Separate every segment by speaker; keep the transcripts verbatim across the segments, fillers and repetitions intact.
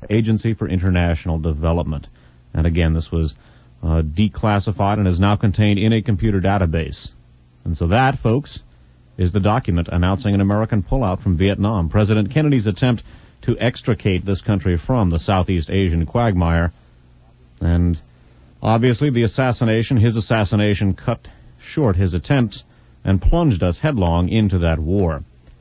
Speaker 1: Agency for International Development. And again, this was uh, declassified and is now contained in a computer database. And so that, folks, is the document announcing an American pullout from Vietnam. President Kennedy's attempt to extricate this country from the Southeast Asian quagmire. And obviously the assassination, his assassination, cut short his attempts and plunged us headlong into that war.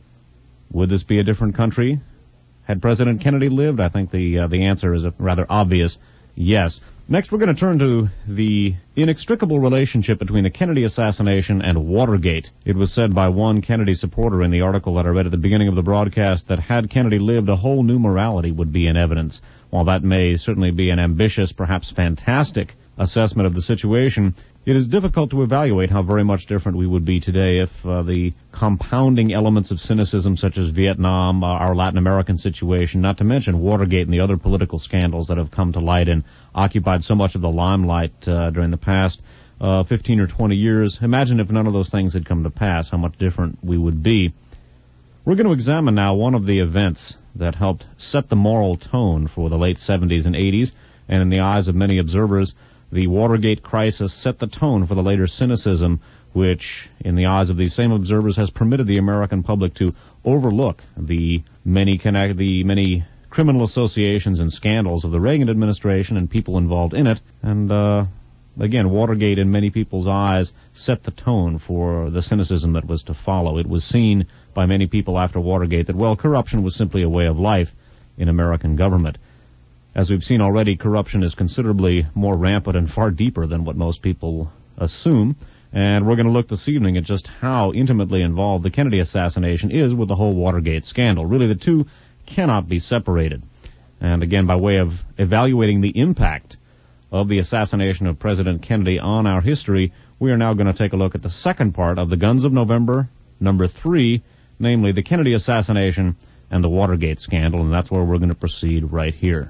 Speaker 1: Would this be a different country had President Kennedy lived? I think the uh, the answer is a rather obvious yes. Next, we're going to turn to the inextricable relationship between the Kennedy assassination and Watergate. It was said by one Kennedy supporter in the article that I read at the beginning of the broadcast that had Kennedy lived, a whole new morality would be in evidence. While that may certainly be an ambitious, perhaps fantastic assessment of the situation, it is difficult to evaluate how very much different we would be today if uh, the compounding elements of cynicism such as Vietnam, uh, our Latin American situation, not to mention Watergate and the other political scandals that have come to light and occupied so much of the limelight uh, during the past uh, fifteen or twenty years. Imagine if none of those things had come to pass, how much different we would be. We're going to examine now one of the events that helped set the moral tone for the late seventies and eighties, and in the eyes of many observers, the Watergate crisis set the tone for the later cynicism, which, in the eyes of these same observers, has permitted the American public to overlook the many connect, the many criminal associations and scandals of the Reagan administration and people involved in it. And, uh, again, Watergate, in many people's eyes, set the tone for the cynicism that was to follow. It was seen by many people after Watergate that, well, corruption was simply a way of life in American government. As we've seen already, corruption is considerably more rampant and far deeper than what most people assume. And we're going to look this evening at just how intimately involved the Kennedy assassination is with the whole Watergate scandal. Really, the two cannot be separated. And again, by way of evaluating the impact of the assassination of President Kennedy on our history, we are now going to take a look at the second part of the Guns of November, number three, namely the Kennedy assassination and the Watergate scandal. And that's where we're going to proceed right here.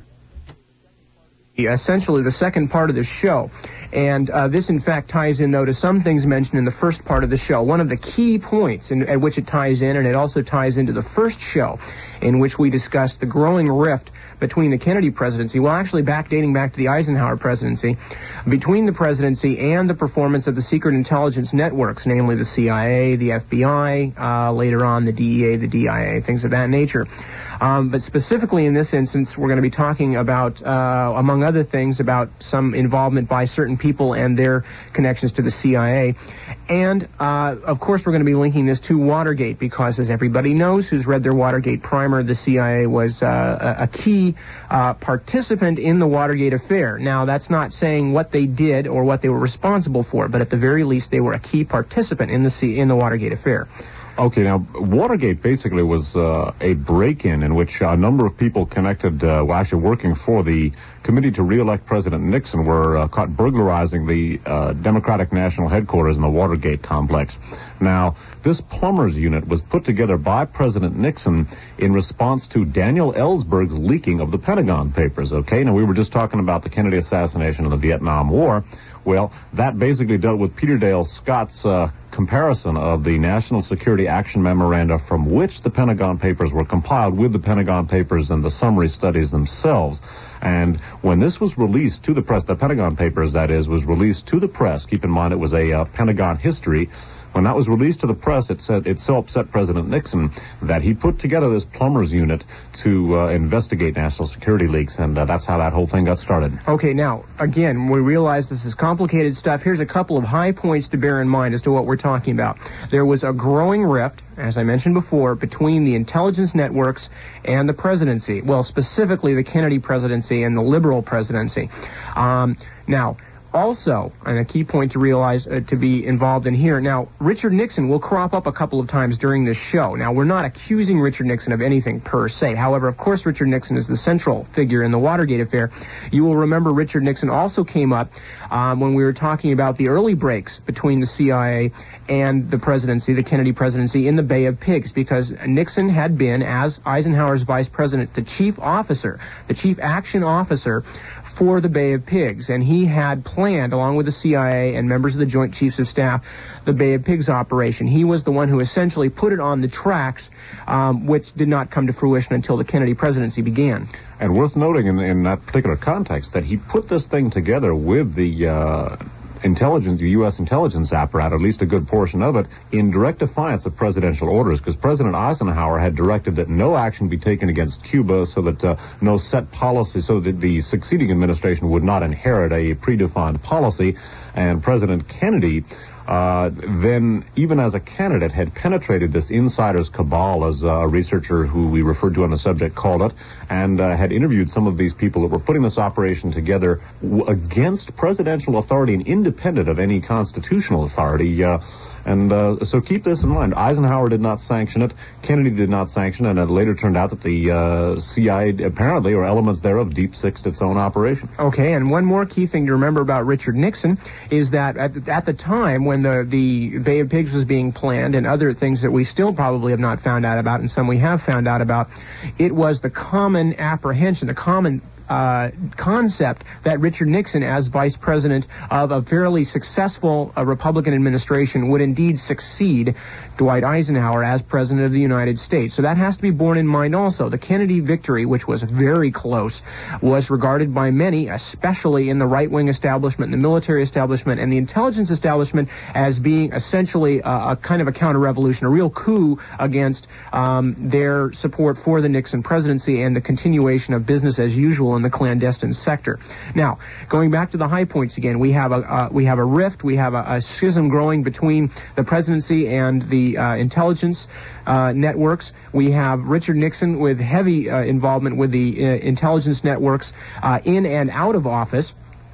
Speaker 2: Essentially the second part of the show. And uh, this, in fact, ties in, though, to some things mentioned in the first part of the show. One of the key points in, at which it ties in, and it also ties into the first show, in which we discussed the growing rift between the Kennedy presidency, well, actually back dating back to the Eisenhower presidency, between the presidency and the performance of the secret intelligence networks, namely the C I A, the F B I, uh, later on the D E A, the D I A, things of that nature. Um, but specifically in this instance, we're going to be talking about, uh, among other things, about some involvement by certain people and their connections to the C I A. And, uh, of course, we're going to be linking this to Watergate because, as everybody knows who's read their Watergate primer, the C I A was uh, a key uh, participant in the Watergate affair. Now, that's not saying what they did or what they were responsible for, but at the very least, they were a key participant in the C- in the Watergate affair.
Speaker 3: Okay, now, Watergate basically was uh, a break-in in which a number of people connected, uh, well, actually working for the committee to re-elect President Nixon were uh, caught burglarizing the uh, Democratic National Headquarters in the Watergate complex. Now, this plumbers unit was put together by President Nixon in response to Daniel Ellsberg's leaking of the Pentagon Papers, okay? Now, we were just talking about the Kennedy assassination and the Vietnam War. Well, that basically dealt with Peter Dale Scott's uh, comparison of the National Security Action Memoranda from which the Pentagon Papers were compiled with the Pentagon Papers and the summary studies themselves. And when this was released to the press, the Pentagon Papers, that is, was released to the press, keep in mind it was a uh, Pentagon history. When that was released to the press, it said it so upset President Nixon that he put together this plumbers unit to uh, investigate national security leaks, and uh, that's how that whole thing got started.
Speaker 2: Okay, now, again, we realize this is complicated stuff. Here's a couple of high points to bear in mind as to what we're talking about. There was a growing rift, as I mentioned before, between the intelligence networks and the presidency. Well, specifically the Kennedy presidency and the liberal presidency. Um, now, Also, and a key point to realize, uh, to be involved in here. Now, Richard Nixon will crop up a couple of times during this show. Now, we're not accusing Richard Nixon of anything per se. However, of course, Richard Nixon is the central figure in the Watergate affair. You will remember Richard Nixon also came up um, when we were talking about the early breaks between the C I A and the presidency, the Kennedy presidency, in the Bay of Pigs, because Nixon had been, as Eisenhower's vice president, the chief officer, the chief action officer for the Bay of Pigs, and he had planned planned, along with the C I A and members of the Joint Chiefs of Staff, the Bay of Pigs operation. He was the one who essentially put it on the tracks, um, which did not come to fruition until the Kennedy presidency began.
Speaker 3: And worth noting in, in that particular context that he put this thing together with the uh, intelligence, the U S intelligence apparatus, at least a good portion of it, in direct defiance of presidential orders, because President Eisenhower had directed that no action be taken against Cuba, so that uh, no set policy, so that the succeeding administration would not inherit a predefined policy. And President Kennedy, Uh, then, even as a candidate, had penetrated this insider's cabal, as a researcher who we referred to on the subject called it, and uh, had interviewed some of these people that were putting this operation together w- against presidential authority and independent of any constitutional authority. Uh, and uh, so keep this in mind. Eisenhower did not sanction it. Kennedy did not sanction it. And it later turned out that the uh, C I A, apparently, or elements thereof, deep-sixed its own operation.
Speaker 2: Okay, and one more key thing to remember about Richard Nixon is that at the, at the time when the, the Bay of Pigs was being planned, and other things that we still probably have not found out about, and some we have found out about, it was the common apprehension, the common Uh, concept that Richard Nixon, as vice president of a fairly successful uh, Republican administration, would indeed succeed Dwight Eisenhower as president of the United States. So that has to be borne in mind also. The Kennedy victory, which was very close, was regarded by many, especially in the right-wing establishment, the military establishment, and the intelligence establishment, as being essentially a, a kind of a counter-revolution, a real coup against um, their support for the Nixon presidency and the continuation of business as usual in the clandestine sector. Now, going back to the high points again, we have a uh, we have a rift, we have a, a schism growing between the presidency and the uh, intelligence uh, networks. We have Richard Nixon with heavy uh, involvement with the uh, intelligence networks uh, in and out of office.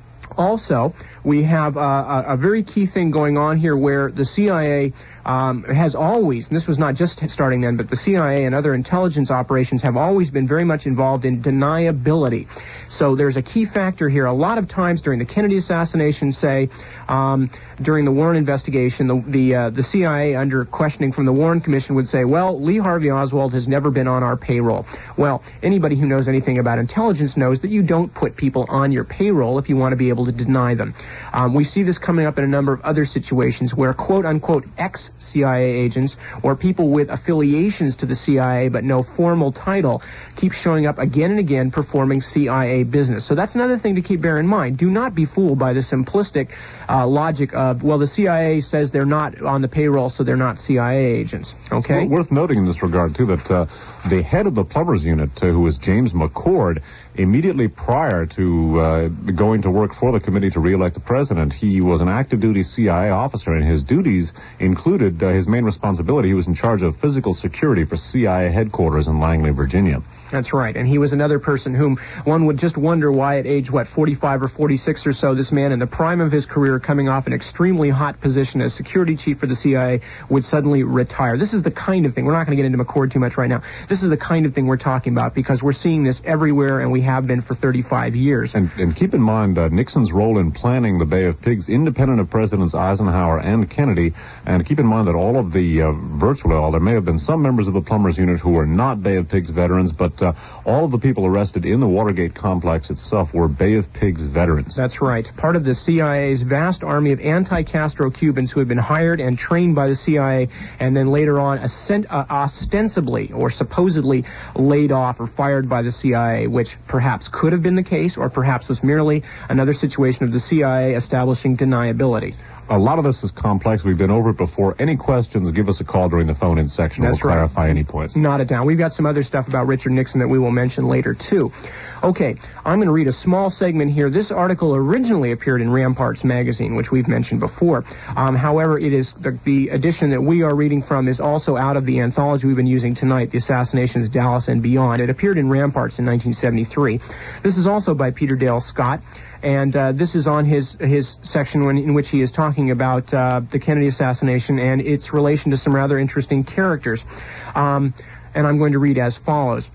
Speaker 2: Also, we have uh, a, a very key thing going on here where the C I A um, has always, and this was not just starting then, but the C I A and other intelligence operations have always been very much involved in deniability. So there's a key factor here. A lot of times during the Kennedy assassination, say, um, during the Warren investigation, the the, uh, the C I A, under questioning from the Warren Commission, would say, well, Lee Harvey Oswald has never been on our payroll. Well, anybody who knows anything about intelligence knows that you don't put people on your payroll if you want to be able to deny them. Um, we see this coming up in a number of other situations where quote-unquote ex-C I A agents or people with affiliations to the C I A but no formal title keep showing up again and again performing C I A business. So that's another thing to keep bear in mind. Do not be fooled by the simplistic uh, logic of, well, the C I A says they're not on the payroll, so they're not C I A agents. Okay?
Speaker 3: It's worth noting in this regard, too, that uh, the head of the plumbers unit, uh, who was James McCord, immediately prior to uh, going to work for the committee to re-elect the president, he was an active duty C I A officer, and his duties included uh, his main responsibility. He was in charge of physical security for C I A headquarters in Langley, Virginia.
Speaker 2: That's right. And he was another person whom one would just wonder why at age, what, forty-five or forty-six or so, this man in the prime of his career, coming off an extremely hot position as security chief for the C I A, would suddenly retire. This is the kind of thing, we're not going to get into McCord too much right now, this is the kind of thing we're talking about because we're seeing this everywhere, and we have been for thirty-five years.
Speaker 3: And, and keep in mind uh, Nixon's role in planning the Bay of Pigs, independent of Presidents Eisenhower and Kennedy, and keep in mind that all of the, uh, virtually all, there may have been some members of the plumbers unit who were not Bay of Pigs veterans, but uh, all of the people arrested in the Watergate complex itself were Bay of Pigs veterans.
Speaker 2: That's right. Part of the C I A's vast army of anti-Castro Cubans who had been hired and trained by the C I A and then later on ascent, uh, ostensibly or supposedly laid off or fired by the C I A, which perhaps could have been the case or perhaps was merely another situation of the C I A establishing deniability.
Speaker 3: A lot of this is complex. We've been over it before. Any questions, give us a call during the phone-in section.
Speaker 2: That's
Speaker 3: we'll
Speaker 2: right.
Speaker 3: clarify any points.
Speaker 2: Not it down. We've got some other stuff about Richard Nixon that we will mention later, too. Okay, I'm going to read a small segment here. This article originally appeared in Ramparts magazine, which we've mentioned before. Um, however, it is the, the edition that we are reading from is also out of the anthology we've been using tonight, The Assassinations, Dallas and Beyond. It appeared in Ramparts in nineteen seventy-three. This is also by Peter Dale Scott. And uh, this is on his his section when, in which he is talking about uh, the Kennedy assassination and its relation to some rather interesting characters. Um, and I'm going to read as follows.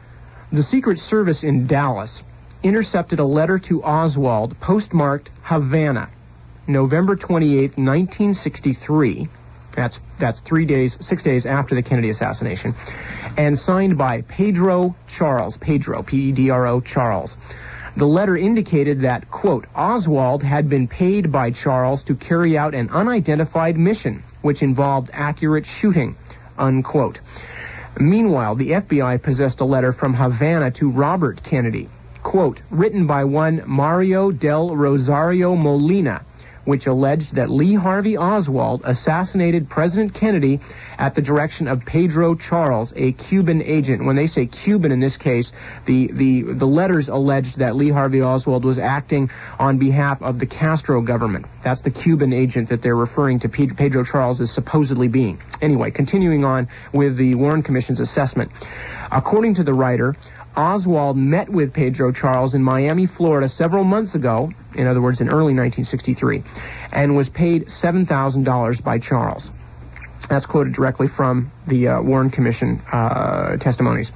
Speaker 2: The Secret Service in Dallas intercepted a letter to Oswald postmarked Havana, November twenty-eighth, nineteen sixty-three. That's that's three days, six days after the Kennedy assassination, and signed by Pedro Charles, Pedro, P E D R O, Charles. The letter indicated that, quote, Oswald had been paid by Charles to carry out an unidentified mission, which involved accurate shooting, unquote. Meanwhile, the F B I possessed a letter from Havana to Robert Kennedy, quote, written by one Mario del Rosario Molina, which alleged that Lee Harvey Oswald assassinated President Kennedy at the direction of Pedro Charles, a Cuban agent. When they say Cuban in this case, the, the, the letters alleged that Lee Harvey Oswald was acting on behalf of the Castro government. That's the Cuban agent that they're referring to Pedro Charles as supposedly being. Anyway, continuing on with the Warren Commission's assessment. According to the writer, Oswald met with Pedro Charles in Miami, Florida several months ago, in other words, in early nineteen sixty-three, and was paid seven thousand dollars by Charles. That's quoted directly from the uh, Warren Commission uh, testimonies.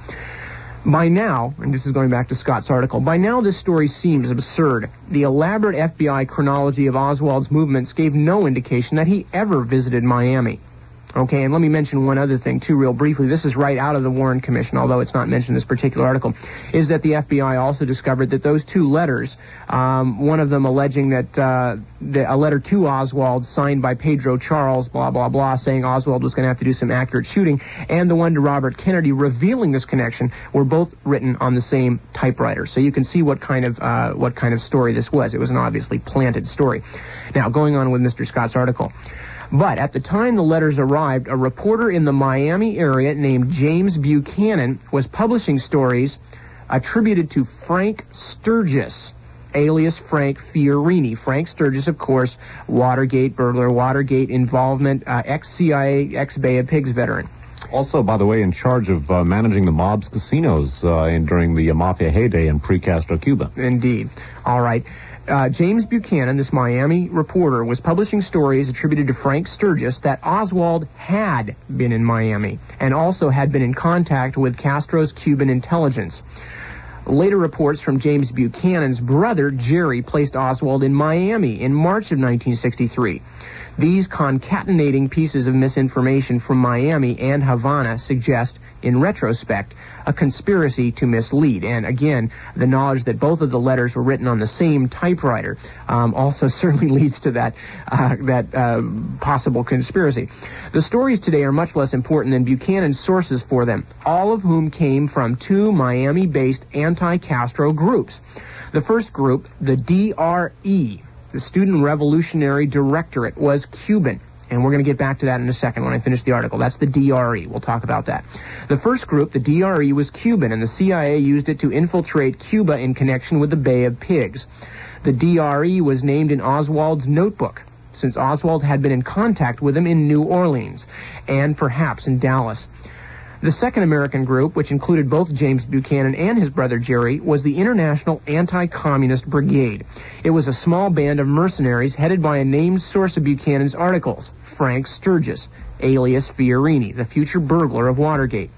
Speaker 2: By now, and this is going back to Scott's article, by now this story seems absurd. The elaborate F B I chronology of Oswald's movements gave no indication that he ever visited Miami. Okay, and let me mention one other thing, too, real briefly. This is right out of the Warren Commission, although it's not mentioned in this particular article, is that the F B I also discovered that those two letters, um, one of them alleging that uh, the, a letter to Oswald signed by Pedro Charles, blah, blah, blah, saying Oswald was going to have to do some accurate shooting, and the one to Robert Kennedy revealing this connection were both written on the same typewriter. So you can see what kind of uh, what kind of story this was. It was an obviously planted story. Now, going on with Mister Scott's article. But at the time the letters arrived, a reporter in the Miami area named James Buchanan was publishing stories attributed to Frank Sturgis, alias Frank Fiorini. Frank Sturgis, of course, Watergate burglar, Watergate involvement, uh, ex-C I A, ex-Bay of Pigs veteran.
Speaker 3: Also, by the way, in charge of uh, managing the mob's casinos uh, in, during the uh, Mafia heyday in pre-Castro Cuba.
Speaker 2: Indeed. All right. Uh, James Buchanan, this Miami reporter, was publishing stories attributed to Frank Sturgis that Oswald had been in Miami and also had been in contact with Castro's Cuban intelligence. Later reports from James Buchanan's brother, Jerry, placed Oswald in Miami in March of nineteen sixty-three. These concatenating pieces of misinformation from Miami and Havana suggest, in retrospect, a conspiracy to mislead. And again, the knowledge that both of the letters were written on the same typewriter um, also certainly leads to that uh, that uh, possible conspiracy. The stories today are much less important than Buchanan's sources for them, all of whom came from two Miami-based anti-Castro groups. The first group, the D R E, the Student Revolutionary Directorate, was Cuban. And we're going to get back to that in a second when I finish the article. That's the D R E. We'll talk about that. The first group, the D R E, was Cuban, and the C I A used it to infiltrate Cuba in connection with the Bay of Pigs. The D R E was named in Oswald's notebook, since Oswald had been in contact with him in New Orleans, and perhaps in Dallas. The second American group, which included both James Buchanan and his brother Jerry, was the International Anti-Communist Brigade. It was a small band of mercenaries headed by a named source of Buchanan's articles, Frank Sturgis, alias Fiorini, the future burglar of Watergate.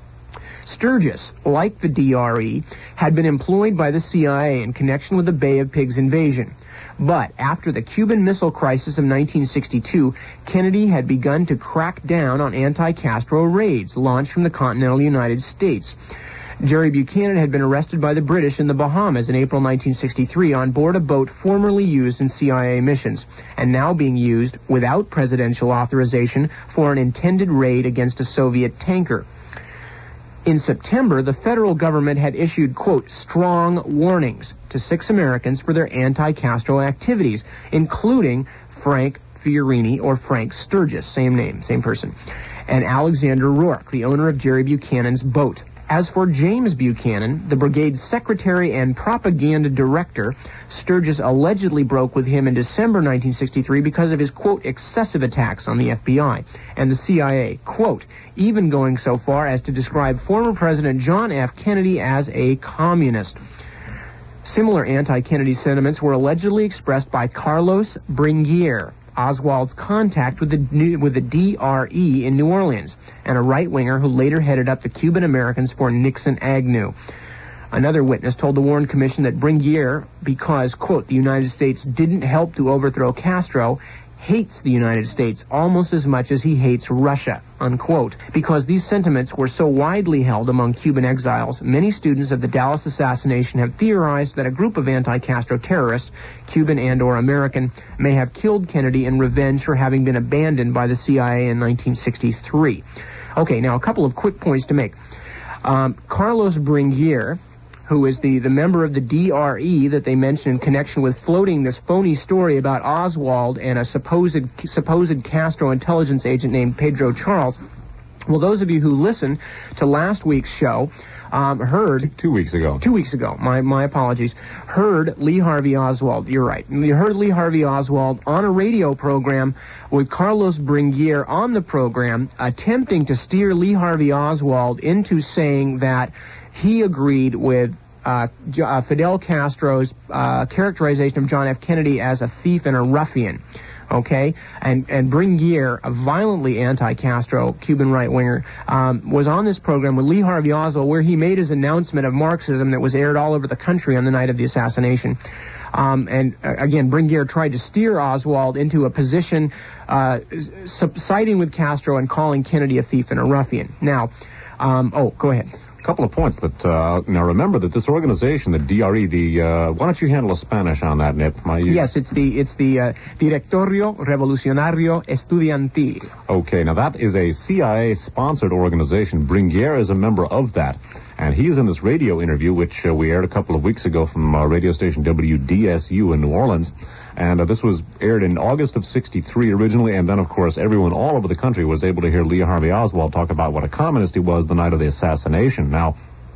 Speaker 2: Sturgis, like the D R E, had been employed by the C I A in connection with the Bay of Pigs invasion. But after the Cuban Missile Crisis of nineteen sixty-two, Kennedy had begun to crack down on anti-Castro raids launched from the continental United States. Jerry Buchanan had been arrested by the British in the Bahamas in April nineteen sixty-three on board a boat formerly used in C I A missions, and now being used without presidential authorization for an intended raid against a Soviet tanker. In September, the federal government had issued, quote, strong warnings to six Americans for their anti-Castro activities, including Frank Fiorini, or Frank Sturgis, same name, same person, and Alexander Rourke, the owner of Jerry Buchanan's boat. As for James Buchanan, the brigade's secretary and propaganda director, Sturgis allegedly broke with him in December nineteen sixty-three because of his, quote, excessive attacks on the F B I and the C I A, quote, even going so far as to describe former President John F. Kennedy as a communist. Similar anti-Kennedy sentiments were allegedly expressed by Carlos Bringuier, Oswald's contact with the with the D R E in New Orleans, and a right-winger who later headed up the Cuban Americans for Nixon Agnew. Another witness told the Warren Commission that Bringuier, because, quote, the United States didn't help to overthrow Castro, hates the United States almost as much as he hates Russia, unquote. Because these sentiments were so widely held among Cuban exiles, many students of the Dallas assassination have theorized that a group of anti-Castro terrorists, Cuban and or American, may have killed Kennedy in revenge for having been abandoned by the C I A in nineteen sixty-three. Okay, now a couple of quick points to make. Um, Carlos Bringuier, who is the, the member of the D R E that they mentioned in connection with floating this phony story about Oswald and a supposed supposed Castro intelligence agent named Pedro Charles. Well, those of you who listened to last week's show um, heard...
Speaker 3: Two, two weeks ago.
Speaker 2: Two weeks ago. My, my apologies. Heard Lee Harvey Oswald. You're right. You heard Lee Harvey Oswald on a radio program with Carlos Bringuier on the program attempting to steer Lee Harvey Oswald into saying that he agreed with uh, uh, Fidel Castro's uh, characterization of John F. Kennedy as a thief and a ruffian. Okay, and and Bringuier, a violently anti-Castro Cuban right-winger, um, was on this program with Lee Harvey Oswald, where he made his announcement of Marxism that was aired all over the country on the night of the assassination. Um, and uh, again, Bringuier tried to steer Oswald into a position uh, siding with Castro and calling Kennedy a thief and a ruffian. Now, um, oh, go ahead.
Speaker 3: A couple of points that, uh, now remember that this organization, the D R E, the, uh, why don't you handle the Spanish on that, Nip? My,
Speaker 2: yes, it's the, it's the, uh, Directorio Revolucionario Estudiantil.
Speaker 3: Okay, now that is a C I A-sponsored organization. Bringuier is a member of that. And he is in this radio interview, which uh, we aired a couple of weeks ago from uh, radio station W D S U in New Orleans. And uh, this was aired in August of sixty-three originally, and then, of course, everyone all over the country was able to hear Lee Harvey Oswald talk about what a communist he was the night of the assassination. Now,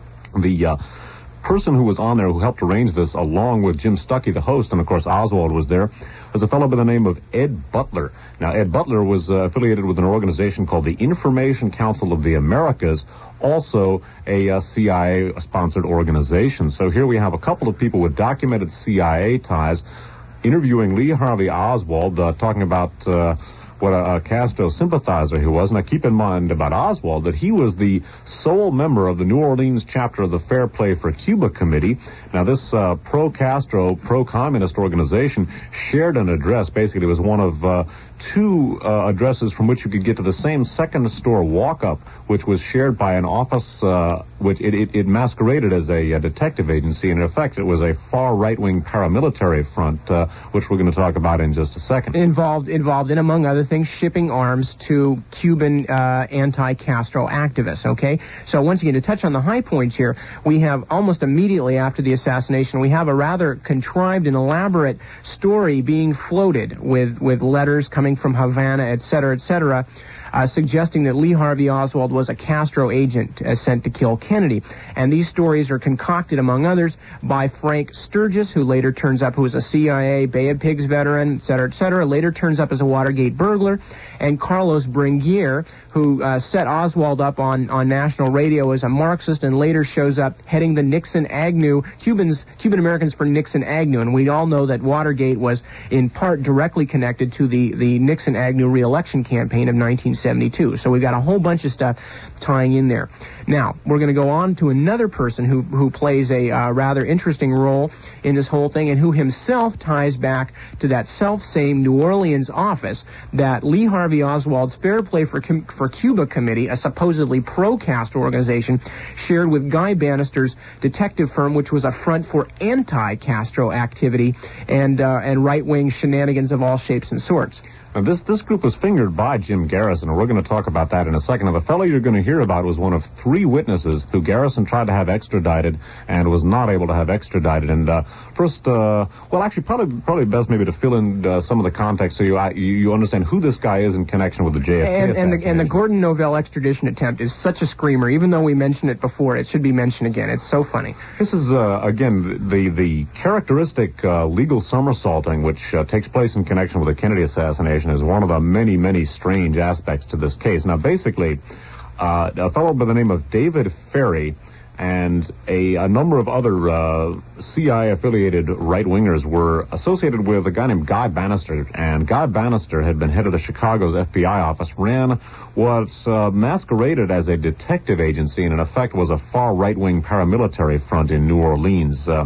Speaker 3: the uh, person who was on there who helped arrange this, along with Jim Stuckey, the host, and, of course, Oswald was there, was a fellow by the name of Ed Butler. Now, Ed Butler was uh, affiliated with an organization called the Information Council of the Americas, also a uh, C I A-sponsored organization. So here we have a couple of people with documented C I A ties interviewing Lee Harvey Oswald, uh, talking about uh, what a, a Castro sympathizer he was. Now, keep in mind about Oswald that he was the sole member of the New Orleans chapter of the Fair Play for Cuba Committee. Now, this uh, pro-Castro, pro-communist organization shared an address. Basically, it was one of uh, two uh, addresses from which you could get to the same second store walk-up, which was shared by an office, uh, which it, it, it masqueraded as a, a detective agency. And in effect, it was a far right-wing paramilitary front, uh, which we're going to talk about in just a second.
Speaker 2: Involved, involved in, among other things, shipping arms to Cuban uh, anti-Castro activists, okay? So once again, to touch on the high points here, we have almost immediately after the assassination, we have a rather contrived and elaborate story being floated with, with letters coming from Havana, et cetera, et cetera, Uh, suggesting that Lee Harvey Oswald was a Castro agent uh, sent to kill Kennedy. And these stories are concocted, among others, by Frank Sturgis, who later turns up, who was a C I A Bay of Pigs veteran, et cetera, et cetera, later turns up as a Watergate burglar, and Carlos Bringuier, who uh, set Oswald up on, on national radio as a Marxist and later shows up heading the Nixon-Agnew, Cubans, Cuban-Americans for Nixon-Agnew. And we all know that Watergate was in part directly connected to the, the Nixon-Agnew re-election campaign of nineteen seventy-two. So we've got a whole bunch of stuff tying in there. Now, we're going to go on to another person who, who plays a uh, rather interesting role in this whole thing and who himself ties back to that self-same New Orleans office that Lee Harvey Oswald's Fair Play for, Com- for Cuba Committee, a supposedly pro-Castro organization, shared with Guy Bannister's detective firm, which was a front for anti-Castro activity and, uh, and right-wing shenanigans of all shapes and sorts.
Speaker 3: Now, this, this group was fingered by Jim Garrison, and we're going to talk about that in a second. Now, the fellow you're going to hear about was one of three witnesses who Garrison tried to have extradited and was not able to have extradited. And uh, first, uh, well, actually, probably probably best maybe to fill in uh, some of the context so you, uh, you you understand who this guy is in connection with the J F K
Speaker 2: and,
Speaker 3: assassination.
Speaker 2: And the, and the Gordon Novell extradition attempt is such a screamer. Even though we mentioned it before, it should be mentioned again. It's so funny.
Speaker 3: This is, uh, again, the, the characteristic uh, legal somersaulting which uh, takes place in connection with the Kennedy assassination is one of the many Many, many strange aspects to this case. Now, basically, uh, a fellow by the name of David Ferry and a, a number of other uh, C I A-affiliated right-wingers were associated with a guy named Guy Bannister. And Guy Bannister had been head of the Chicago's F B I office, ran what's uh, masqueraded as a detective agency, and in effect was a far right-wing paramilitary front in New Orleans. Uh,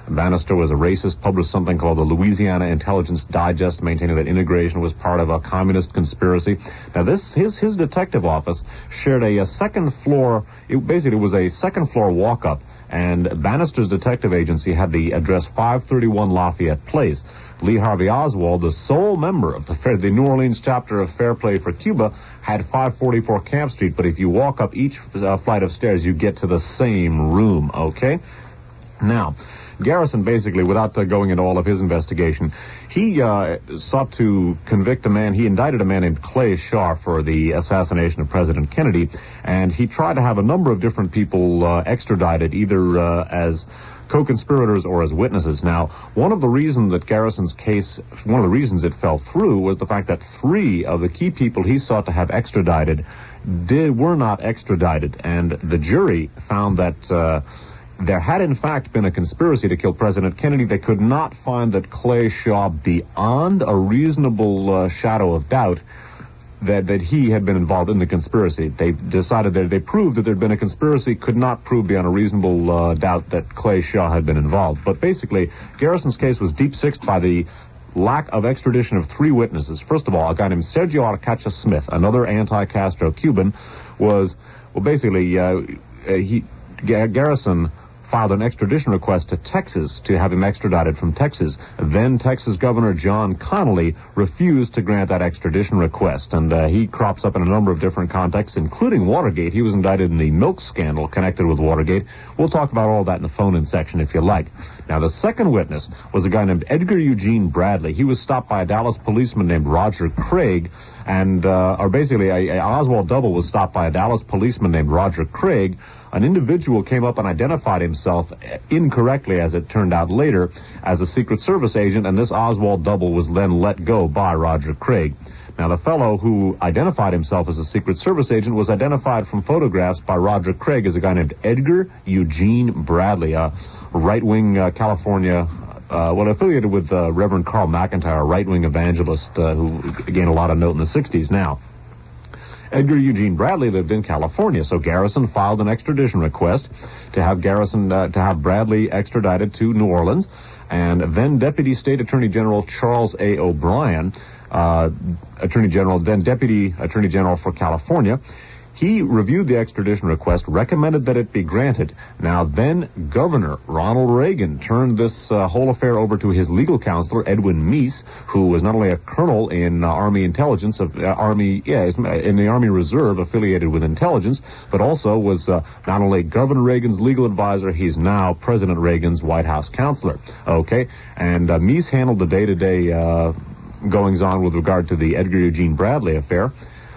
Speaker 3: Bannister was a racist, published something called the Louisiana Intelligence Digest, maintaining that integration was part of a communist conspiracy. Now, this his his detective office shared a, a second floor. It basically was a second floor walk-up, and Bannister's detective agency had the address five thirty-one Lafayette Place. Lee Harvey Oswald, the sole member of the, Fair, the New Orleans chapter of Fair Play for Cuba, had five forty-four Camp Street, but if you walk up each uh, flight of stairs, you get to the same room, okay? Now, Garrison basically, without uh, going into all of his investigation, he uh, sought to convict a man, he indicted a man named Clay Shaw for the assassination of President Kennedy, and he tried to have a number of different people uh, extradited, either uh, as co-conspirators or as witnesses. Now, one of the reasons that Garrison's case, one of the reasons it fell through was the fact that three of the key people he sought to have extradited did were not extradited, and the jury found that uh, there had in fact been a conspiracy to kill President Kennedy. They could not find that Clay Shaw, beyond a reasonable uh, shadow of doubt, that that he had been involved in the conspiracy. They decided that they proved that there had been a conspiracy, could not prove beyond a reasonable uh, doubt that Clay Shaw had been involved. But basically, Garrison's case was deep-sixed by the lack of extradition of three witnesses. First of all, a guy named Sergio Arcacha Smith, another anti-Castro Cuban, was, well, basically, uh, he Garrison filed an extradition request to Texas to have him extradited from Texas. Then Texas Governor John Connally refused to grant that extradition request, and uh, he crops up in a number of different contexts, including Watergate. He was indicted in the milk scandal connected with Watergate. We'll talk about all that in the phone-in section if you like. Now, the second witness was a guy named Edgar Eugene Bradley. He was stopped by a Dallas policeman named Roger Craig, and, uh, or basically, a, a Oswald Double was stopped by a Dallas policeman named Roger Craig. An individual came up and identified himself incorrectly, as it turned out later, as a Secret Service agent, and this Oswald Double was then let go by Roger Craig. Now, the fellow who identified himself as a Secret Service agent was identified from photographs by Roger Craig as a guy named Edgar Eugene Bradley, a right-wing uh, California, uh, well, affiliated with uh, Reverend Carl McIntyre, a right-wing evangelist uh, who gained a lot of note in the sixties. Now, Edgar Eugene Bradley lived in California, so Garrison filed an extradition request to have Garrison, uh, to have Bradley extradited to New Orleans, and then Deputy State Attorney General Charles A. O'Brien, uh, Attorney General, then Deputy Attorney General for California, he reviewed the extradition request, recommended that it be granted. Now, then Governor Ronald Reagan turned this uh, whole affair over to his legal counselor, Edwin Meese, who was not only a colonel in uh, Army intelligence, of uh, Army, yeah, in the Army Reserve affiliated with intelligence, but also was uh, not only Governor Reagan's legal advisor, he's now President Reagan's White House counselor. Okay, and uh, Meese handled the day-to-day uh, goings-on with regard to the Edgar Eugene Bradley affair.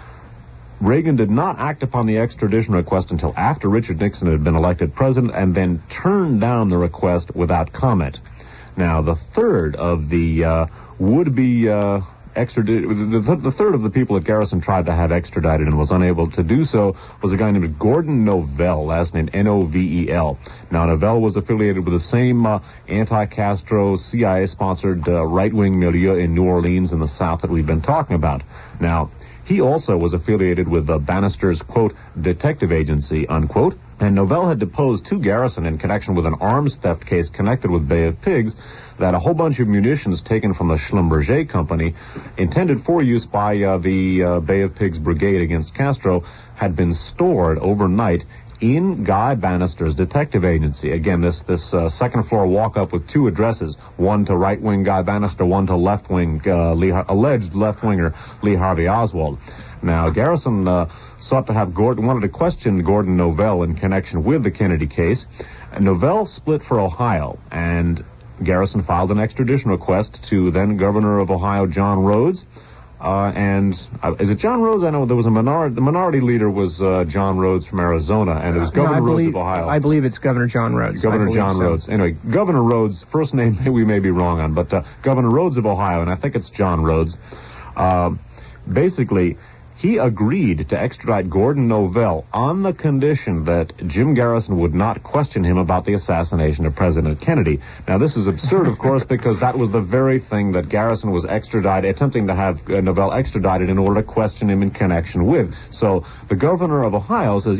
Speaker 3: Reagan did not act upon the extradition request until after Richard Nixon had been elected president, and then turned down the request without comment. Now, the third of the uh, would-be uh, extradited, the, th- the third of the people that Garrison tried to have extradited and was unable to do so was a guy named Gordon Novell, last name N O V E L. Now, Novell was affiliated with the same uh, anti-Castro, C I A-sponsored uh, right-wing milieu in New Orleans in the South that we've been talking about. Now, he also was affiliated with uh, Bannister's, quote, detective agency, unquote, and Novell had deposed to Garrison in connection with an arms theft case connected with Bay of Pigs that a whole bunch of munitions taken from the Schlumberger Company, intended for use by uh, the uh, Bay of Pigs Brigade against Castro, had been stored overnight in Guy Bannister's detective agency. Again, this this uh, second floor walk-up with two addresses, one to right-wing Guy Bannister, one to left-wing, uh, Lee, alleged left-winger Lee Harvey Oswald. Now, Garrison uh, sought to have Gordon, wanted to question Gordon Novell in connection with the Kennedy case. Novell split for Ohio, and Garrison filed an extradition request to then Governor of Ohio, John Rhodes. Uh, and uh, is it John Rhodes? I know there was a minority. The minority leader was uh, John Rhodes from Arizona, and it was Governor
Speaker 2: no,
Speaker 3: Rhodes
Speaker 2: believe,
Speaker 3: of Ohio.
Speaker 2: I believe it's Governor John Rhodes.
Speaker 3: Governor John
Speaker 2: so.
Speaker 3: Rhodes. Anyway, Governor Rhodes, first name we may be wrong on, but uh, Governor Rhodes of Ohio, and I think it's John Rhodes. Uh, basically, he agreed to extradite Gordon Novell on the condition that Jim Garrison would not question him about the assassination of President Kennedy. Now, this is absurd, of course, because that was the very thing that Garrison was extradited, attempting to have uh, Novell extradited in order to question him in connection with. So the governor of Ohio says, yeah,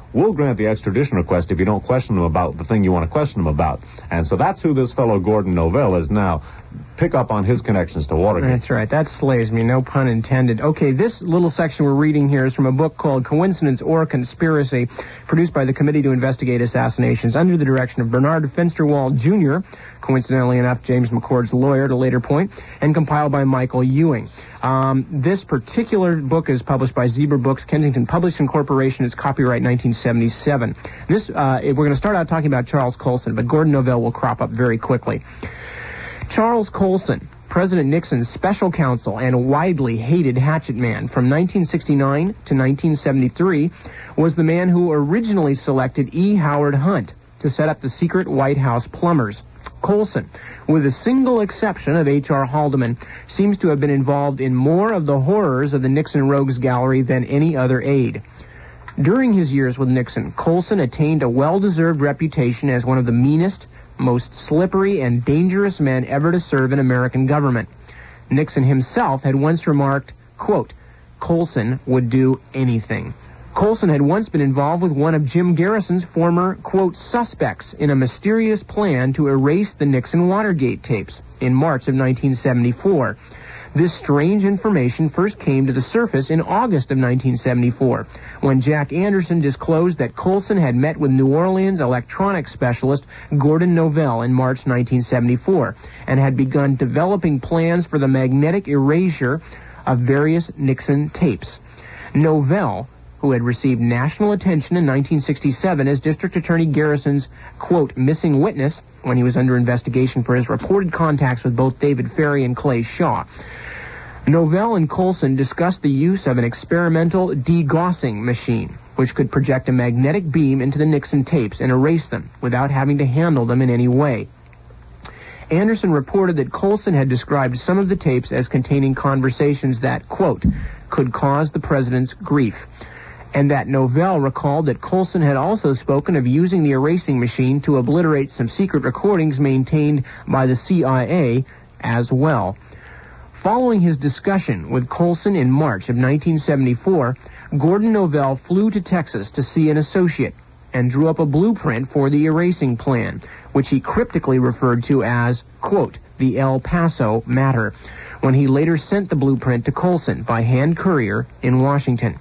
Speaker 3: we'll grant the extradition request if you don't question them about the thing you want to question them about. And so that's who this fellow Gordon Novell is now. Pick up on his connections to Watergate.
Speaker 2: That's right. That slays me. No pun intended. Okay, this little section we're reading here is from a book called Coincidence or Conspiracy, produced by the Committee to Investigate Assassinations under the direction of Bernard Fensterwald Junior, coincidentally enough, James McCord's lawyer at a later point, and compiled by Michael Ewing. Um, this particular book is published by Zebra Books, Kensington Publishing Corporation. It's copyright nineteen seventy-seven. This, uh, we're going to start out talking about Charles Colson, but Gordon Novell will crop up very quickly. Charles Colson, President Nixon's special counsel and widely hated hatchet man from nineteen sixty-nine to nineteen seventy-three, was the man who originally selected E. Howard Hunt to set up the secret White House plumbers. Colson, with a single exception of H R. Haldeman, seems to have been involved in more of the horrors of the Nixon Rogues Gallery than any other aide. During his years with Nixon, Colson attained a well-deserved reputation as one of the meanest, most slippery and dangerous men ever to serve in American government. Nixon himself had once remarked, quote, Colson would do anything. Colson had once been involved with one of Jim Garrison's former, quote, suspects in a mysterious plan to erase the Nixon Watergate tapes in March of nineteen seventy-four. This strange information first came to the surface in August of nineteen seventy-four, when Jack Anderson disclosed that Colson had met with New Orleans electronics specialist Gordon Novell in March nineteen seventy-four, and had begun developing plans for the magnetic erasure of various Nixon tapes. Novell, who had received national attention in nineteen sixty-seven as District Attorney Garrison's, quote, missing witness when he was under investigation for his reported contacts with both David Ferry and Clay Shaw. Novell and Colson discussed the use of an experimental degaussing machine, which could project a magnetic beam into the Nixon tapes and erase them without having to handle them in any way. Anderson reported that Colson had described some of the tapes as containing conversations that, quote, could cause the president's grief, and that Novell recalled that Colson had also spoken of using the erasing machine to obliterate some secret recordings maintained by the C I A as well. Following his discussion with Colson in March of nineteen seventy-four, Gordon Novell flew to Texas to see an associate and drew up a blueprint for the erasing plan, which he cryptically referred to as, quote, the El Paso matter, when he later sent the blueprint to Colson by hand courier in Washington.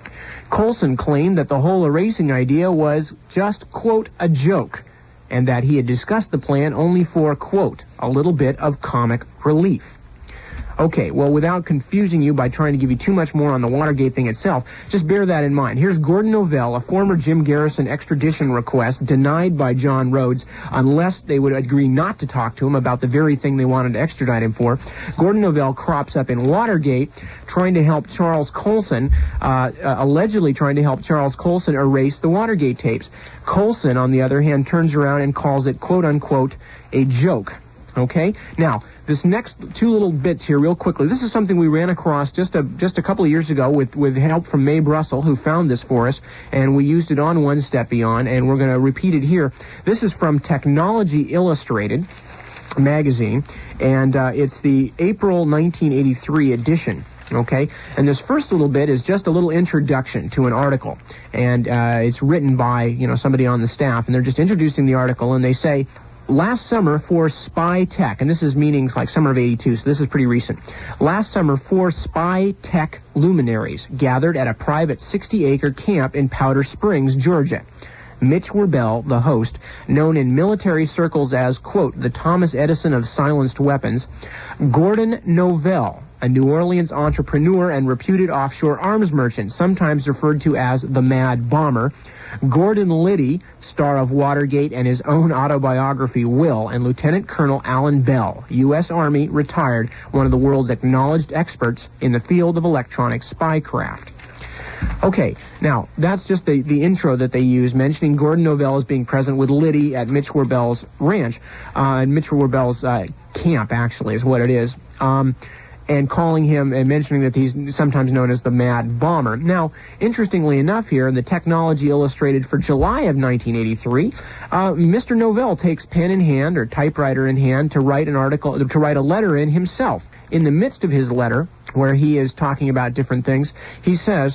Speaker 2: Colson claimed that the whole erasing idea was just, quote, a joke, and that he had discussed the plan only for, quote, a little bit of comic relief. Okay, well, without confusing you by trying to give you too much more on the Watergate thing itself, just bear that in mind. Here's Gordon Novell, a former Jim Garrison extradition request denied by John Rhodes unless they would agree not to talk to him about the very thing they wanted to extradite him for. Gordon Novell crops up in Watergate trying to help Charles Colson, uh, uh, allegedly trying to help Charles Colson erase the Watergate tapes. Colson, on the other hand, turns around and calls it, quote-unquote, a joke. Okay? Now, this next two little bits here real quickly. This is something we ran across just a just a couple of years ago with, with help from Mae Brussel, who found this for us, and we used it on One Step Beyond, and we're going to repeat it here. This is from Technology Illustrated magazine, and uh, it's the April nineteen eighty-three edition. Okay, and this first little bit is just a little introduction to an article, and uh, it's written by, you know, somebody on the staff, and they're just introducing the article, and they say, last summer, four spy tech, and this is meaning like summer of eighty-two, so this is pretty recent. Last summer, four spy tech luminaries gathered at a private sixty-acre camp in Powder Springs, Georgia. Mitch Werbel, the host, known in military circles as, quote, the Thomas Edison of silenced weapons, Gordon Novell, a New Orleans entrepreneur and reputed offshore arms merchant, sometimes referred to as the Mad Bomber, Gordon Liddy, star of Watergate and his own autobiography, Will, and Lieutenant Colonel Alan Bell, U S Army, retired, one of the world's acknowledged experts in the field of electronic spycraft. Okay, now, that's just the, the intro that they use, mentioning Gordon Novell as being present with Liddy at Mitch Werbel's ranch, uh, and Mitch Werbel's uh, camp, actually, is what it is. Um... and calling him and mentioning that he's sometimes known as the Mad Bomber. Now, interestingly enough here, in the Technology Illustrated for July of nineteen eighty-three, uh, Mister Novell takes pen in hand or typewriter in hand to write an article, to write a letter in himself. In the midst of his letter, where he is talking about different things, he says,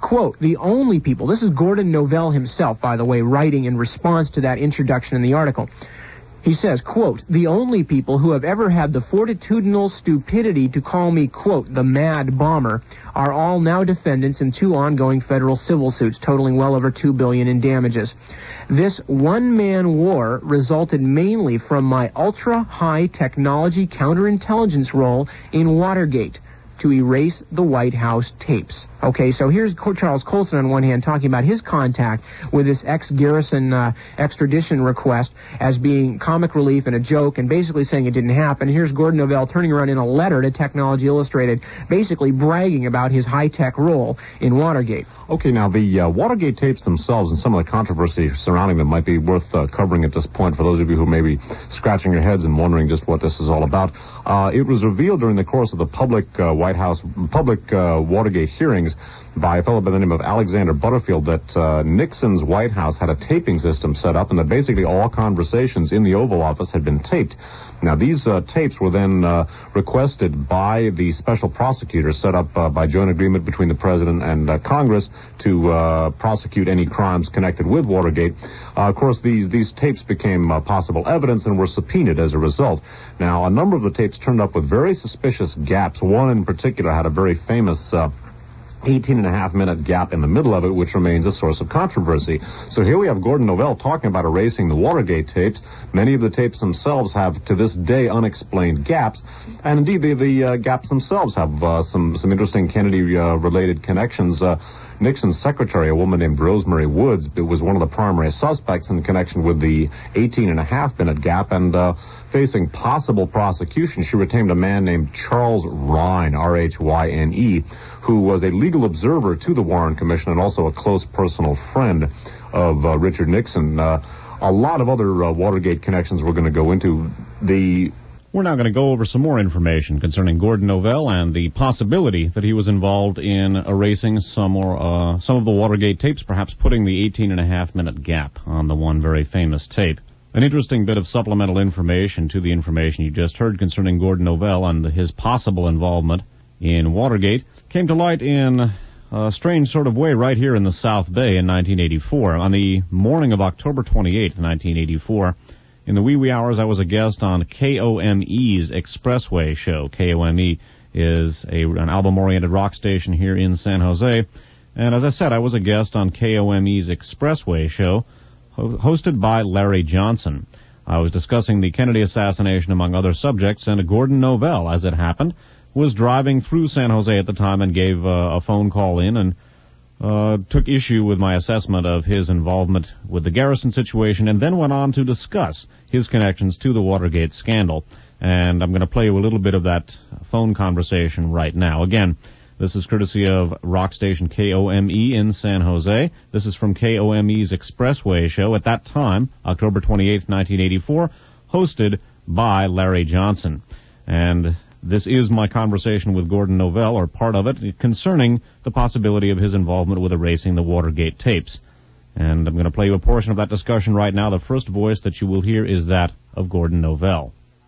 Speaker 2: Quote, the only people, this is Gordon Novell himself, by the way, writing in response to that introduction in the article. He says, quote, the only people who have ever had the fortitudinal stupidity to call me, quote, the mad bomber, are all now defendants in two ongoing federal civil suits totaling well over two billion dollars in damages. This one-man war resulted mainly from my ultra-high technology counterintelligence role in Watergate to erase the White House tapes. Okay, so here's Charles Colson on one hand talking about his contact with this ex-Garrison uh, extradition request as being comic relief and a joke and basically saying it didn't happen. Here's Gordon Novell turning around in a letter to Technology Illustrated basically bragging about his high-tech role in Watergate.
Speaker 3: Okay, now the uh, Watergate tapes themselves and some of the controversy surrounding them might be worth uh, covering at this point for those of you who may be scratching your heads and wondering just what this is all about. Uh, it was revealed during the course of the public uh, White House, public uh, Watergate hearings by a fellow by the name of Alexander Butterfield that uh, Nixon's White House had a taping system set up and that basically all conversations in the Oval Office had been taped. Now, these uh, tapes were then uh, requested by the special prosecutor set up uh, by joint agreement between the President and uh, Congress to uh, prosecute any crimes connected with Watergate. Uh, of course, these, these tapes became uh, possible evidence and were subpoenaed as a result. Now, a number of the tapes turned up with very suspicious gaps. One in particular had a very famous uh, eighteen and a half minute gap in the middle of it, which remains a source of controversy. So here we have Gordon Novell talking about erasing the Watergate tapes. Many of the tapes themselves have, to this day, unexplained gaps. And indeed, the, the uh, gaps themselves have uh, some, some interesting Kennedy-related uh, connections. Uh, Nixon's secretary, a woman named Rosemary Woods, was one of the primary suspects in connection with the eighteen and a half minute gap, and uh, facing possible prosecution, she retained a man named Charles Rhyne, R H Y N E, who was a legal observer to the Warren Commission and also a close personal friend of uh, Richard Nixon. Uh, a lot of other uh, Watergate connections we're going to go into. The
Speaker 1: We're now going to go over some more information concerning Gordon Novell and the possibility that he was involved in erasing some or uh, some of the Watergate tapes, perhaps putting the eighteen and a half minute gap on the one very famous tape. An interesting bit of supplemental information to the information you just heard concerning Gordon Novell and his possible involvement in Watergate came to light in a strange sort of way right here in the South Bay in nineteen eighty-four. On the morning of October twenty-eighth, nineteen eighty-four, in the wee wee hours, I was a guest on K O M E's Expressway show. K O M E is a, an album-oriented rock station here in San Jose. And as I said, I was a guest on K O M E's Expressway show, ho- hosted by Larry Johnson. I was discussing the Kennedy assassination, among other subjects, and Gordon Novell, as it happened, was driving through San Jose at the time and gave uh, a phone call in and Uh, took issue with my assessment of his involvement with the Garrison situation, and then went on to discuss his connections to the Watergate scandal. And I'm going to play you a little bit of that phone conversation right now. Again, this is courtesy of rock station K O M E in San Jose. This is from K O M E's Expressway show, at that time, October twenty-eighth, nineteen eighty-four, hosted by Larry Johnson. And this is my conversation with Gordon Novell, or part of it, concerning the possibility of his involvement with erasing the Watergate tapes. And I'm going to play you a portion of that discussion right now. The first voice that you will hear is that of Gordon Novell.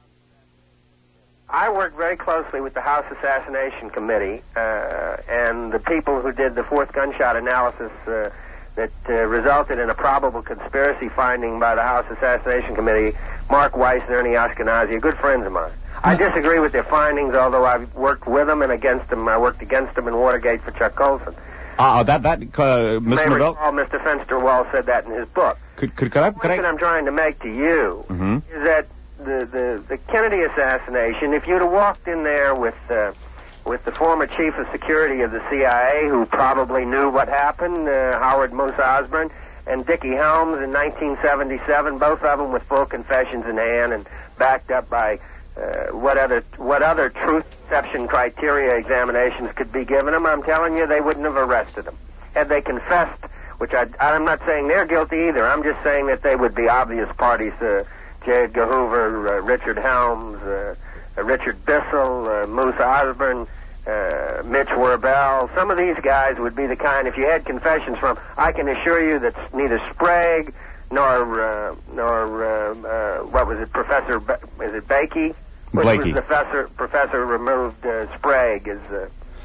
Speaker 4: I worked very closely with the House Assassination Committee uh, and the people who did the fourth gunshot analysis uh, that uh, resulted in a probable conspiracy finding by the House Assassination Committee, Mark Weiss and Ernie Ashkenazi, good friends of mine. I disagree with their findings, although I've worked with them and against them. I worked against them in Watergate for Chuck Colson.
Speaker 5: Uh, that, that, uh, Mister
Speaker 4: You may
Speaker 5: Novell?
Speaker 4: recall Mister Fensterwall said that in his book.
Speaker 5: Could, could, could I,
Speaker 4: The
Speaker 5: could
Speaker 4: point
Speaker 5: I?
Speaker 4: I'm trying to make to you
Speaker 5: Mm-hmm.
Speaker 4: is that the, the, the Kennedy assassination, if you'd have walked in there with, uh, with the former chief of security of the C I A, who probably knew what happened, uh, Howard Moose Osborne, and Dickie Helms in nineteen seventy-seven, both of them with full confessions in hand and backed up by Uh, what other what other truth perception criteria examinations could be given them, I'm telling you, they wouldn't have arrested them. Had they confessed, which I, I'm not saying they're guilty either, I'm just saying that they would be obvious parties, uh, J. Edgar Hoover, uh, Richard Helms, uh, uh, Richard Bissell, uh, Moose Osborne, uh, Mitch Werbel. Some of these guys would be the kind, if you had confessions from, I can assure you that neither Sprague nor, uh, nor uh, uh, what was it, Professor, ba- is it Bakey? Which
Speaker 5: Blakey.
Speaker 4: was the professor, professor removed uh, Sprague as uh,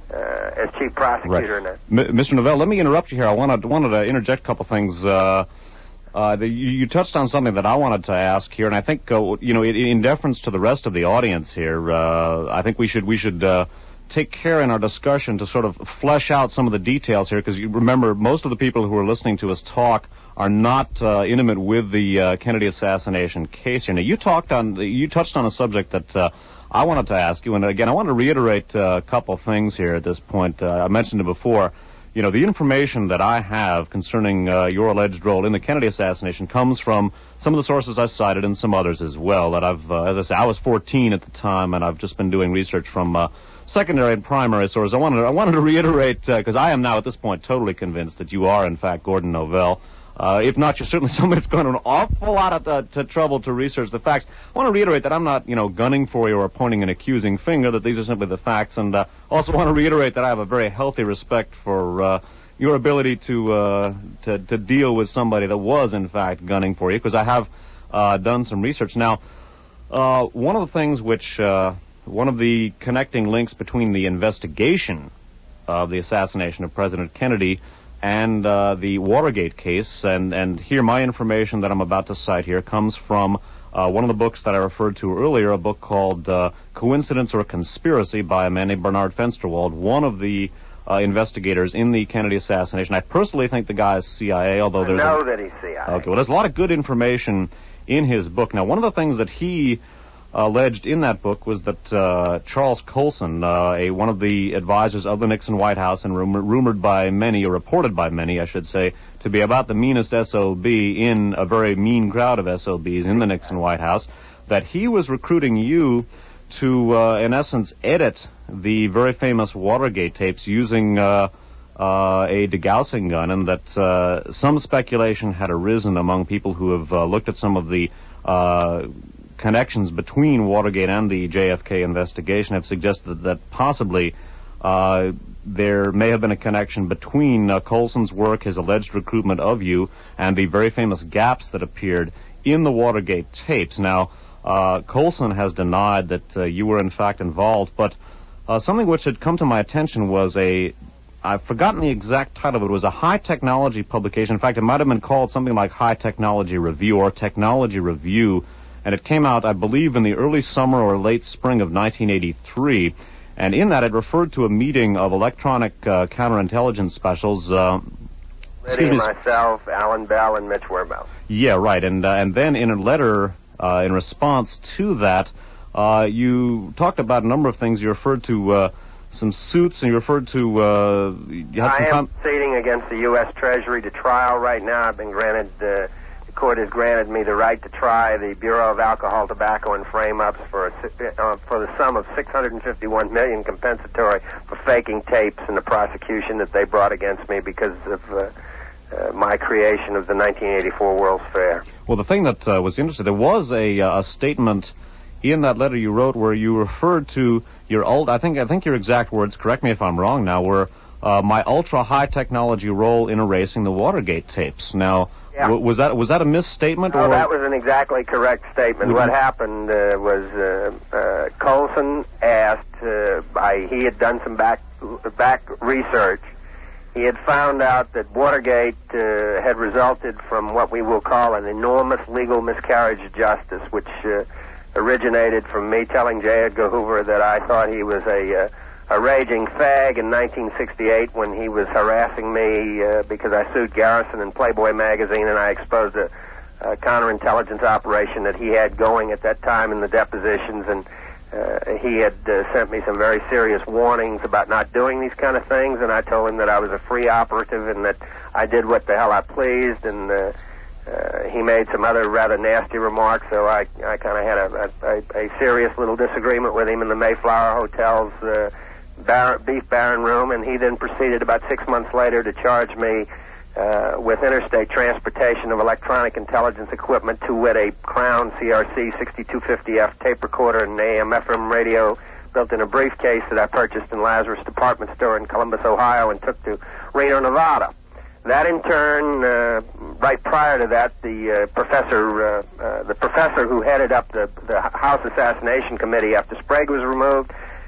Speaker 4: uh, as chief prosecutor.
Speaker 5: Right.
Speaker 4: In
Speaker 5: M- Mister Novell, let me interrupt you here. I wanted wanted to interject a couple things. Uh, uh, the, you, you touched on something that I wanted to ask here, and I think uh, you know, in, in deference to the rest of the audience here, uh, I think we should we should. Uh, take care in our discussion to sort of flesh out some of the details here, because you remember most of the people who are listening to us talk are not uh, intimate with the uh, Kennedy assassination case here. Now, you talked on, you touched on a subject that uh, I wanted to ask you, and again, I want to reiterate uh, a couple things here at this point. Uh, I mentioned it before. You know, the information that I have concerning uh, your alleged role in the Kennedy assassination comes from some of the sources I cited and some others as well. That I've, uh, as I say, I was fourteen at the time, and I've just been doing research from uh, secondary and primary sources. I wanted, I wanted to reiterate, because uh, I am now at this point totally convinced that you are, in fact, Gordon Novell. Uh, if not, you're certainly somebody that's gone to an awful lot of uh, to trouble to research the facts. I want to reiterate that I'm not, you know, gunning for you or pointing an accusing finger, that these are simply the facts, and uh, also want to reiterate that I have a very healthy respect for uh, your ability to, uh, to to deal with somebody that was, in fact, gunning for you, because I have uh, done some research. Now, uh, one of the things which... Uh, One of the connecting links between the investigation of the assassination of President Kennedy and uh, the Watergate case, and, and here my information that I'm about to cite here comes from uh, one of the books that I referred to earlier, a book called uh, Coincidence or Conspiracy by a man named Bernard Fensterwald, one of the uh, investigators in the Kennedy assassination. I personally think the guy is C I A, although
Speaker 4: I
Speaker 5: there's...
Speaker 4: know
Speaker 5: a,
Speaker 4: that he's C I A.
Speaker 5: Okay, well, there's a lot of good information in his book. Now, one of the things that he alleged in that book was that uh, Charles Colson, uh, a one of the advisors of the Nixon White House, and rumor, rumored by many, or reported by many, I should say, to be about the meanest S O B in a very mean crowd of S O Bs in the Nixon White House, that he was recruiting you to, uh, in essence, edit the very famous Watergate tapes using uh, uh, a degaussing gun, and that uh, some speculation had arisen among people who have uh, looked at some of the uh, connections between Watergate and the J F K investigation, have suggested that possibly uh, there may have been a connection between uh, Colson's work, his alleged recruitment of you, and the very famous gaps that appeared in the Watergate tapes. Now, uh, Colson has denied that uh, you were in fact involved, but uh, something which had come to my attention was a, I've forgotten the exact title, but it was a high technology publication. In fact, it might have been called something like High Technology Review or Technology Review, and it came out, I believe, in the early summer or late spring of nineteen eighty-three. And in that, it referred to a meeting of electronic uh, counterintelligence specials. Uh,
Speaker 4: Liddy, myself, Alan Bell, and Mitch Werbel.
Speaker 5: Yeah, right. And uh, and then in a letter uh, in response to that, uh, you talked about a number of things. You referred to uh, some suits, and you referred to... Uh, you had
Speaker 4: I
Speaker 5: some
Speaker 4: am
Speaker 5: com-
Speaker 4: proceeding against the U S Treasury to trial right now. I've been granted... Uh, The court has granted me the right to try the Bureau of Alcohol, Tobacco, and Frame-Ups for a, uh, for the sum of six hundred fifty-one million dollars compensatory for faking tapes in the prosecution that they brought against me because of uh, uh, my creation of the nineteen eighty-four World's Fair.
Speaker 5: Well, the thing that uh, was interesting, there was a, uh, a statement in that letter you wrote where you referred to your old, I think, I think your exact words, correct me if I'm wrong now, were uh, my ultra-high technology role in erasing the Watergate tapes. Now,
Speaker 4: Yeah.
Speaker 5: Was that was that a misstatement?
Speaker 4: No,
Speaker 5: or
Speaker 4: that was an exactly correct statement.
Speaker 5: Would
Speaker 4: what
Speaker 5: you...
Speaker 4: happened uh, was uh, uh, Colson asked, uh, by, he had done some back back research. He had found out that Watergate uh, had resulted from what we will call an enormous legal miscarriage of justice, which uh, originated from me telling J. Edgar Hoover that I thought he was a... Uh, a raging fag in nineteen sixty-eight when he was harassing me uh, because I sued Garrison and Playboy magazine, and I exposed a, a counterintelligence operation that he had going at that time in the depositions, and uh, he had uh, sent me some very serious warnings about not doing these kind of things, and I told him that I was a free operative and that I did what the hell I pleased, and uh, uh, he made some other rather nasty remarks, so I, I kind of had a, a, a serious little disagreement with him in the Mayflower Hotel's uh, Bar- beef baron room, and he then proceeded about six months later to charge me uh, with interstate transportation of electronic intelligence equipment, to wit a Crown C R C sixty-two fifty F tape recorder and an A M F M radio built in a briefcase that I purchased in Lazarus Department Store in Columbus, Ohio, and took to Reno, Nevada. That in turn, uh, right prior to that, the uh, professor, uh, uh, the professor who headed up the, the House Assassination Committee after Sprague was removed,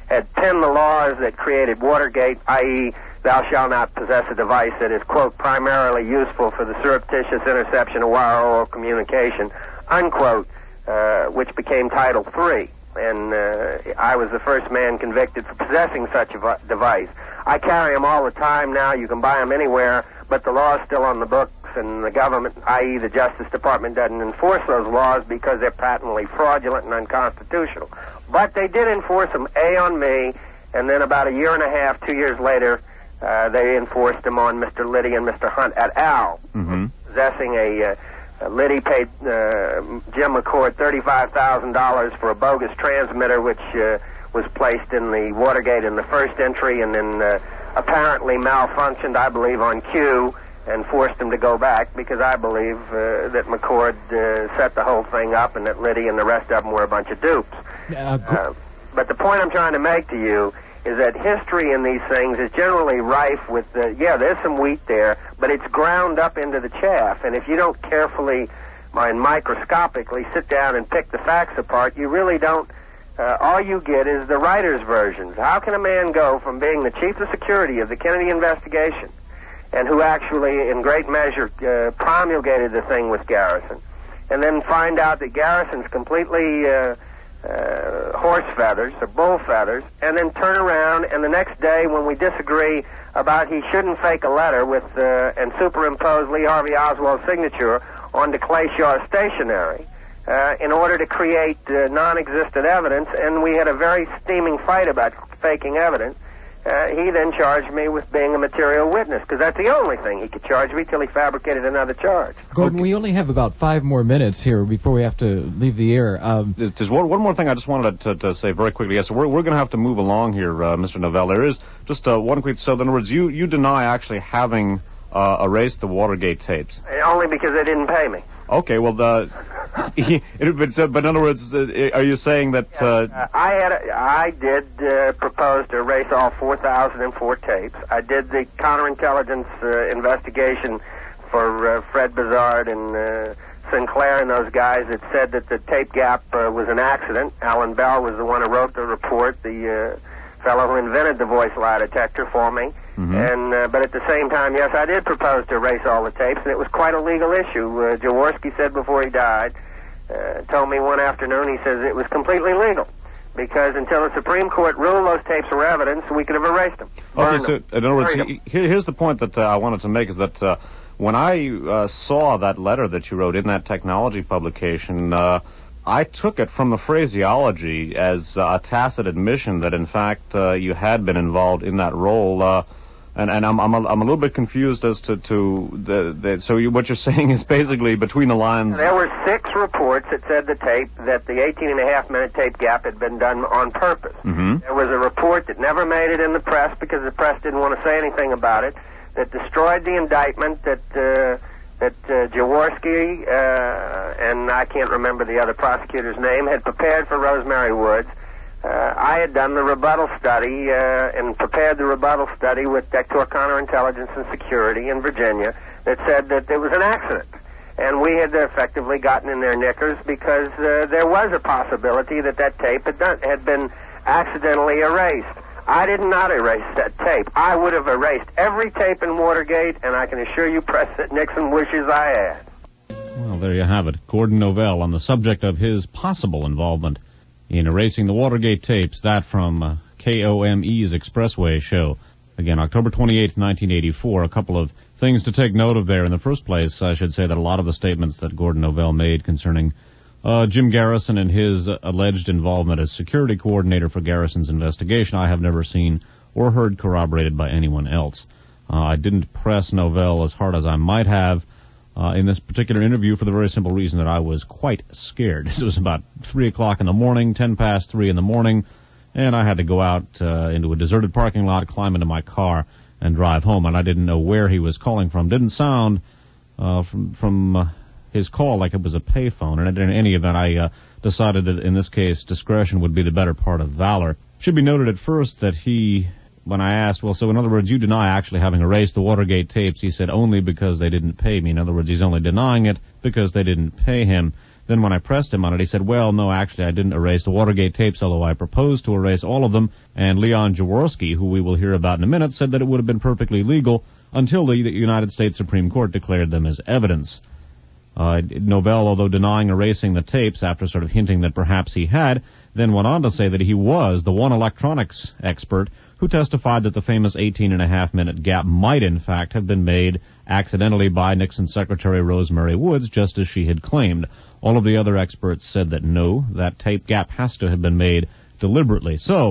Speaker 4: had penned the laws that created Watergate, that is, thou shalt not possess a device that is, quote, primarily useful for the surreptitious interception of wire or oral communication, unquote, uh, which became Title three. And uh, I was the first man convicted for possessing such a device. I carry them all the time now. You can buy them anywhere, but the law is still on the books, and the government, that is the Justice Department, doesn't enforce those laws because they're patently fraudulent and unconstitutional. But they did enforce them, A, on me, and then about a year and a half, two years later, uh, they enforced them on Mister Liddy and Mister Hunt et al.,
Speaker 5: Mm-hmm.
Speaker 4: possessing a... Uh, Uh, Liddy paid uh, Jim McCord thirty-five thousand dollars for a bogus transmitter, which uh, was placed in the Watergate in the first entry, and then uh, apparently malfunctioned, I believe, on cue, and forced him to go back because I believe uh, that McCord uh, set the whole thing up, and that Liddy and the rest of them were a bunch of dupes.
Speaker 6: Uh,
Speaker 4: Uh, but the point I'm trying to make to you is that history in these things is generally rife with, uh, yeah, there's some wheat there, but it's ground up into the chaff. And if you don't carefully and microscopically sit down and pick the facts apart, you really don't, uh, all you get is the writer's versions. How can a man go from being the chief of security of the Kennedy investigation, and who actually, in great measure, uh, promulgated the thing with Garrison, and then find out that Garrison's completely... Uh, Uh, horse feathers or bull feathers, and then turn around and the next day when we disagree about he shouldn't fake a letter with uh, and superimpose Lee Harvey Oswald's signature onto Clay Shaw's stationery uh, in order to create uh, non-existent evidence, and we had a very steaming fight about faking evidence. Uh, he then charged me with being a material witness, because that's the only thing he could charge me till he fabricated another charge.
Speaker 6: Gordon, okay. We only have about five more minutes here before we have to leave the air. Um,
Speaker 5: there's, there's one, one more thing I just wanted to, to say very quickly. Yes, so we're, we're going to have to move along here, uh, Mister Novell. There is just uh, one quick... So, in other words, you, you deny actually having uh, erased the Watergate tapes.
Speaker 4: Only because they didn't pay me.
Speaker 5: Okay, well, the, it, but, uh, but in other words, uh, are you saying that... Uh,
Speaker 4: uh, I had, a, I did uh, propose to erase all four thousand four tapes. I did the counterintelligence uh, investigation for uh, Fred Bizard and uh, Sinclair and those guys that said that the tape gap uh, was an accident. Alan Bell was the one who wrote the report, the uh, fellow who invented the voice lie detector for me. Mm-hmm. And uh, but at the same time, yes, I did propose to erase all the tapes, and it was quite a legal issue. Uh, Jaworski said before he died, uh, told me one afternoon, he says it was completely legal, because until the Supreme Court ruled those tapes were evidence, we could have erased them.
Speaker 5: Okay, so them. in other words, he, here's the point that uh, I wanted to make, is that uh, when I uh, saw that letter that you wrote in that technology publication, uh, I took it from the phraseology as uh, a tacit admission that, in fact, uh, you had been involved in that role. Uh, And, and I'm, I'm, a, I'm a little bit confused as to, to the, the, so you, what you're saying is basically between the lines.
Speaker 4: There were six reports that said the tape, that the eighteen and a half minute tape gap had been done on purpose.
Speaker 5: Mm-hmm.
Speaker 4: There was a report that never made it in the press because the press didn't want to say anything about it, that destroyed the indictment, that, uh, that uh, Jaworski, uh, and I can't remember the other prosecutor's name, had prepared for Rosemary Woods. Uh, I had done the rebuttal study uh, and prepared the rebuttal study with Dector Counterintelligence and Security in Virginia that said that it was an accident. And we had effectively gotten in their knickers because uh, there was a possibility that that tape had, done, had been accidentally erased. I did not erase that tape. I would have erased every tape in Watergate, and I can assure you, President Nixon wishes I had.
Speaker 1: Well, there you have it. Gordon Novell on the subject of his possible involvement in erasing the Watergate tapes, that from uh, K O M E's Expressway show. Again, October twenty-eighth, nineteen eighty-four. A couple of things to take note of there. In the first place, I should say that a lot of the statements that Gordon Novell made concerning uh, Jim Garrison and his uh, alleged involvement as security coordinator for Garrison's investigation, I have never seen or heard corroborated by anyone else. Uh, I didn't press Novell as hard as I might have Uh, in this particular interview for the very simple reason that I was quite scared. It was about three o'clock in the morning, ten past three in the morning, and I had to go out uh, into a deserted parking lot, climb into my car, and drive home, and I didn't know where he was calling from. Didn't sound uh, from, from uh, his call like it was a payphone, and in any event, I uh, decided that in this case, discretion would be the better part of valor. Should be noted at first that he... When I asked, well, so in other words, you deny actually having erased the Watergate tapes, he said only because they didn't pay me. In other words, he's only denying it because they didn't pay him. Then when I pressed him on it, he said, well, no, actually, I didn't erase the Watergate tapes, although I proposed to erase all of them. And Leon Jaworski, who we will hear about in a minute, said that it would have been perfectly legal until the United States Supreme Court declared them as evidence. Uh, Novell, although denying erasing the tapes after sort of hinting that perhaps he had, then went on to say that he was the one electronics expert who testified that the famous eighteen and a half minute gap might in fact have been made accidentally by Nixon Secretary Rosemary Woods, just as she had claimed. All of the other experts said that no, that tape gap has to have been made deliberately. So,